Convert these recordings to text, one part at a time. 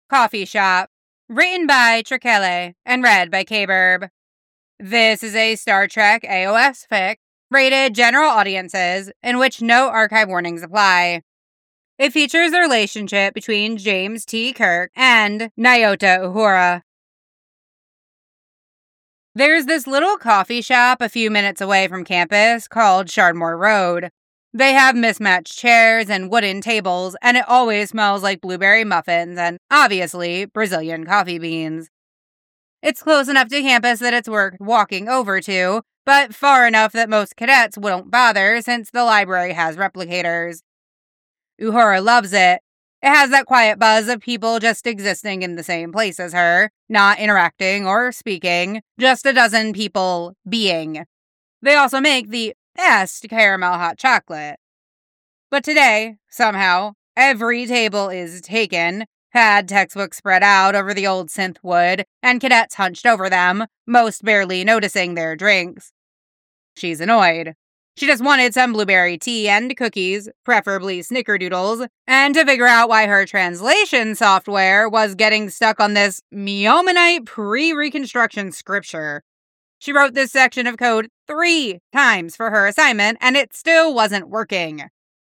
Coffee Shop, written by Trekele and read by K-Burb. This is a Star Trek AOS fic, rated general audiences, in which no archive warnings apply. It features the relationship between James T. Kirk and Nyota Uhura. There's this little coffee shop a few minutes away from campus called Shardmore Road. They have mismatched chairs and wooden tables, and it always smells like blueberry muffins and, obviously, Brazilian coffee beans. It's close enough to campus that it's worth walking over to, but far enough that most cadets wouldn't bother since the library has replicators. Uhura loves it. It has that quiet buzz of people just existing in the same place as her, not interacting or speaking, just a dozen people being. They also make the best caramel hot chocolate. But today, somehow, every table is taken, pad textbooks spread out over the old synth wood, and cadets hunched over them, most barely noticing their drinks. She's annoyed. She just wanted some blueberry tea and cookies, preferably snickerdoodles, and to figure out why her translation software was getting stuck on this Meomanite pre-Reconstruction scripture. She wrote this section of code 3 times for her assignment, and it still wasn't working.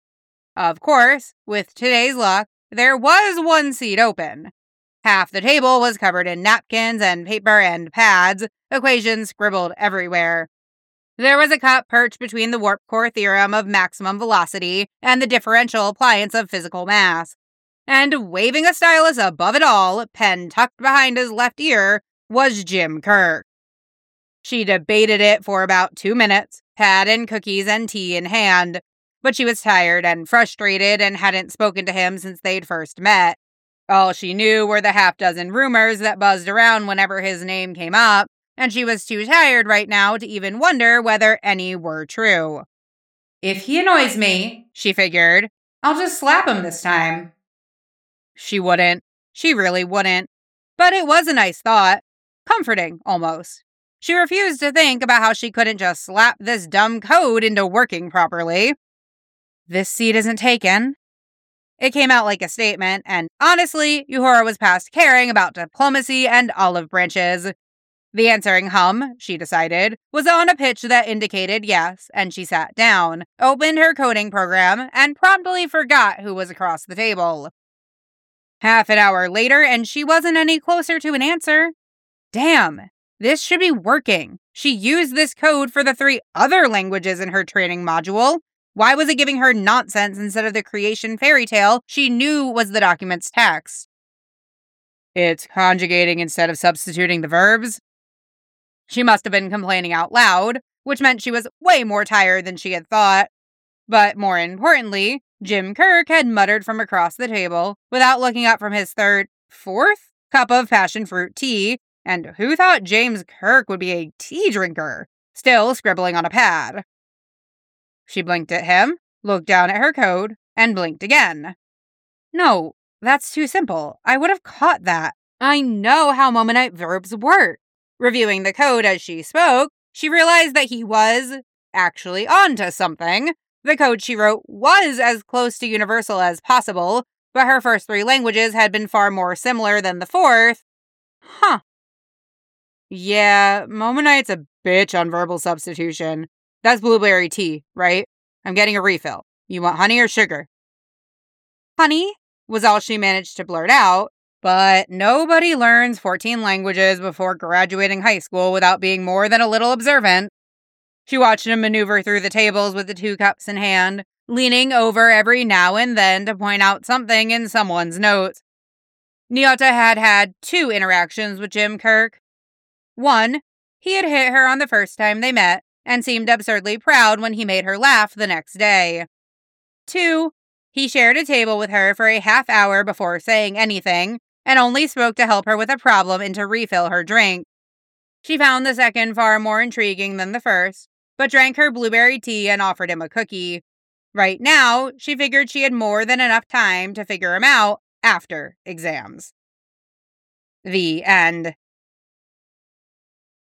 Of course, with today's luck, there was one seat open. Half the table was covered in napkins and paper and pads, equations scribbled everywhere. There was a cup perched between the warp core theorem of maximum velocity and the differential appliance of physical mass. And waving a stylus above it all, pen tucked behind his left ear, was Jim Kirk. She debated it for about 2 minutes, pad and cookies and tea in hand, but she was tired and frustrated and hadn't spoken to him since they'd first met. All she knew were the half-dozen rumors that buzzed around whenever his name came up, and she was too tired right now to even wonder whether any were true. If he annoys me, she figured, I'll just slap him this time. She wouldn't. She really wouldn't. But it was a nice thought. Comforting, almost. She refused to think about how she couldn't just slap this dumb code into working properly. This seat isn't taken. It came out like a statement, and honestly, Uhura was past caring about diplomacy and olive branches. The answering hum, she decided, was on a pitch that indicated yes, and she sat down, opened her coding program, and promptly forgot who was across the table. Half an hour later, and she wasn't any closer to an answer. Damn, this should be working. She used this code for the 3 other languages in her training module. Why was it giving her nonsense instead of the creation fairy tale she knew was the document's text? It's conjugating instead of substituting the verbs. She must have been complaining out loud, which meant she was way more tired than she had thought. But more importantly, Jim Kirk had muttered from across the table, without looking up from his fourth cup of passion fruit tea, and who thought James Kirk would be a tea drinker, still scribbling on a pad? She blinked at him, looked down at her code, and blinked again. No, that's too simple. I would have caught that. I know how Momonite verbs work. Reviewing the code as she spoke, she realized that he was actually onto something. The code she wrote was as close to universal as possible, but her first 3 languages had been far more similar than the 4th. Huh. Yeah, Momonite's a bitch on verbal substitution. That's blueberry tea, right? I'm getting a refill. You want honey or sugar? Honey was all she managed to blurt out, but nobody learns 14 languages before graduating high school without being more than a little observant. She watched him maneuver through the tables with the 2 cups in hand, leaning over every now and then to point out something in someone's notes. Nyota had 2 interactions with Jim Kirk. 1, he had hit her on the first time they met, and seemed absurdly proud when he made her laugh the next day. 2, he shared a table with her for a half hour before saying anything, and only spoke to help her with a problem and to refill her drink. She found the second far more intriguing than the first, but drank her blueberry tea and offered him a cookie. Right now, she figured she had more than enough time to figure him out after exams. The end.